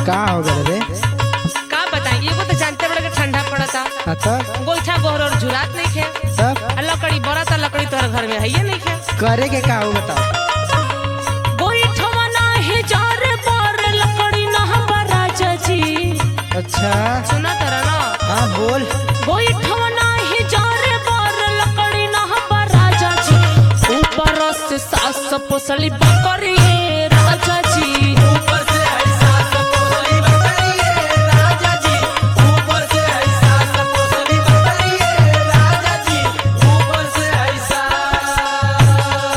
का हो गए रे? का बताएंगे, एगो तो जानते बड़े के ठंडा पड़ता, हाँ तब गोईठा गोहर और झुरात नहीं खे, तब आ लकड़ी बड़ा था, लकड़ी तोहर घर में है ये नहीं खे। करे के का हो बताओ। गोईठवा नाही जार पर लकड़ी ना राजा जी। अच्छा सुना तारा ना? हाँ बोल। गोईठवा नाही जार पर लकड़ी ना राजा जी। ऊपर से सास पोसली बकरी राजा जी। ऊपर से है सास पोसली बकरी राजा जी। ऊपर से है सास पोसली बकरी राजा जी। ऊपर से है सास।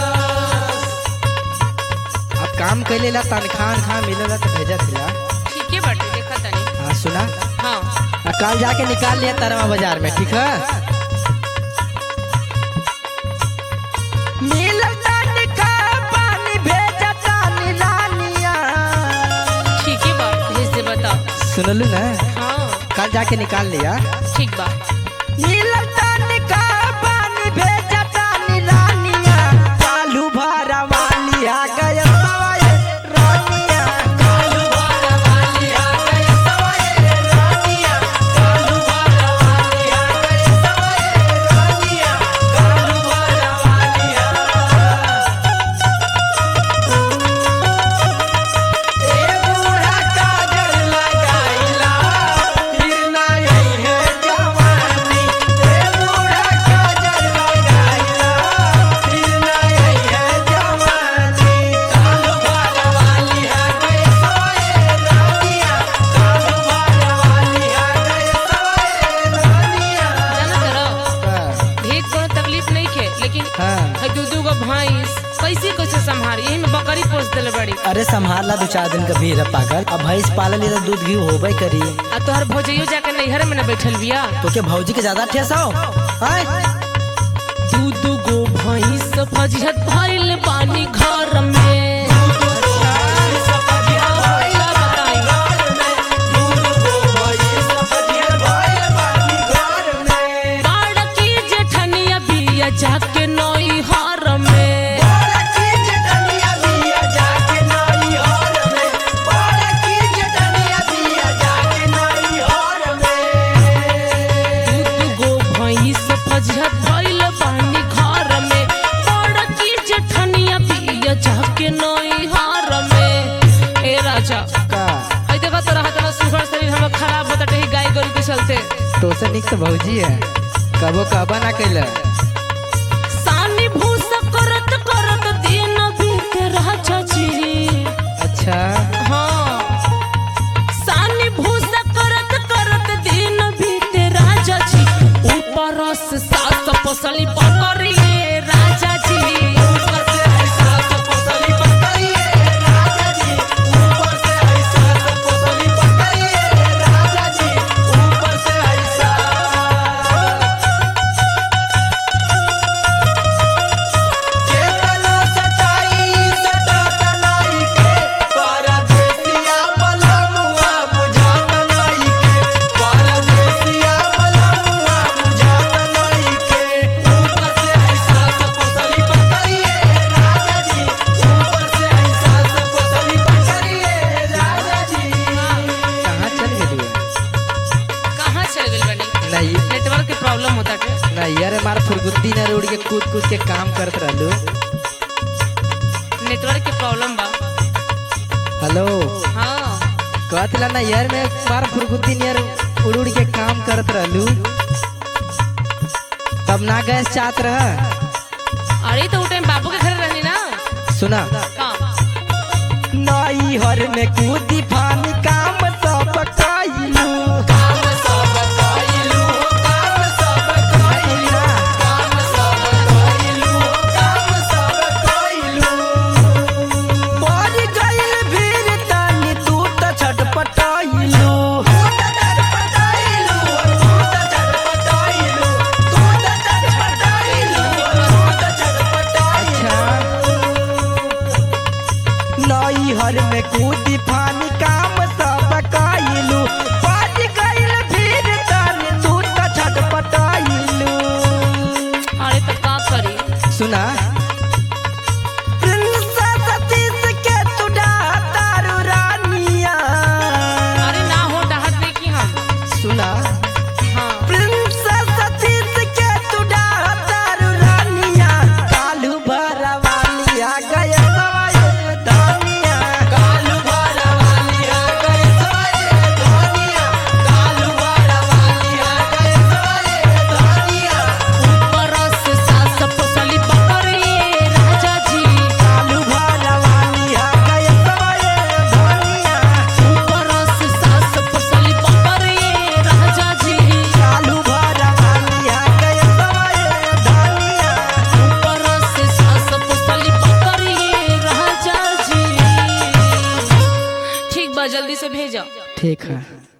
अब काम कैले ला तनख्वाह मिलेला तो भेजा थिला। ठीक है बाटे, देखा तनी। हाँ सुना, हाँ कल जाके निकाल लिया तरवा बाजार में, ठीक है? ठीक है बा, भेज दे बताओ। सुनलू ना, हाँ कल जाके निकाल लिया। ठीक बा। कालू भारा वाली आ गया सवाए रानिया। कालू बारा वाली आ गए सवाए रानिया। कालू बारा वाली आ गए सवाए रानिया। कालू बारा वाली आ। ए बूढ़ा काजल लगाइला फिर ना यही है जवानी। ए बूढ़ा काजल लगाइला फिर ना यही है जवानी। कालू बारा वाली आ गए सवाए रानिया। कालू बारा वाली आ गए सवाए रानिया। जाना करो, ढेर कोनो तकलीफ नहीं खे, लेकिन हाँ। है दू गो भैंस कैसे कैसे संभाल, यही में बकरी पोस दिले बड़ी। अरे संभाला 2-4 दिन का भीड़ पागल। अब भैंस पालन तो दूध घी होबे करी। आ तोहर भौजइयो जाके नैहर में न बैठल बिया। तो क्या भौजी के ज्यादा ठेस हो? दू गो भैंस फजिहत भइल बानी घर में। बाड़की जेठनिया बिया जाके नैहर में। दू गो भैंस फजिहत भइल बानी घर में। बाड़की जेठनिया बिया जाके नैहर में। ए राजा, का आई देखा तो रहा तना सुगर शरीर हमर खराब होता रही गाय गोरु के चलते। तो से निक तो भौजी है, कबो कबा ना कैला। सानी भूस करत करत दिन बीते राजा जी। अच्छा हाँ, सानी भूस करत करत दिन बीते राजा जी। ऊपर से सास पोसली बकरी राजा जी। ऊपर से है सास पोसली बकरी राजा जी। ऊपर से है सास पोसली बकरी राजा जी। ऊपर से है सास। चेतना सताई सताता नाई के परदेसिया बलमुआ बुझाता नाई के। परदेसिया बलमुआ बुझाता नाई के। ऊपर से है सास पोसली बकरी राजा जी। ऊपर से है सास पोसली बकरी राजा जी। कहाँ चल गेली है? कहाँ चल गइल बनी? नहीं नेटवर्क के प्रॉब्लम होता है। नहीं यार, हमार फुरगुद्दी न उड़ के कूद कूद के काम करत रहलू। नेटवर्क के प्रॉब्लम बा। हेलो, हाँ कहत ला ना यार, मैं मार फुरगुद्दी नियर उड़ उड़ के काम करत रहलू, तब ना गैस चाहत रहा। अरे तो वो टाइम बाबू के घर रहनी ना। सुना, का नई हर में कूदी फानी काम सब कइलू। काम सब कइलू काम सब कइलू काम सब कइलू काम सब कइलू। पड़ गइल भीड़ तानी तू त छटपटाइलू। अच्छा, नई हर में कूदी फानी काम सब कइलू। पड़ गइल भीड़ तानी तू त छटपटाइलू। अरे तो का करी? सुना, प्रिंसेस सतीश के तू डातारू रानिया। जल्दी से भेजा। ठीक है।